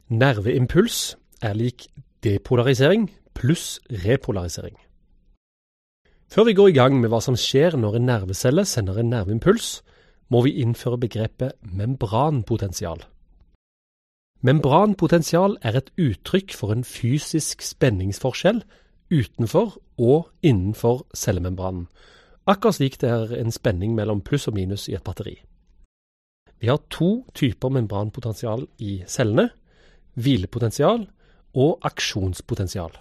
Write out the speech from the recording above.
Nerveimpuls er lik depolarisering pluss repolarisering. Før vi går i gang med hva som skjer når en nervecelle sender en nerveimpuls, må vi innføre begrepet membranpotensial. Membranpotensial er et uttrykk for en fysisk spenningsforskjell utenfor og innenfor cellemembranen, akkurat slik det er en spenning mellom pluss og minus i et batteri. Vi har to typer membranpotensial i cellene, hvilepotensial og aksjonspotensial.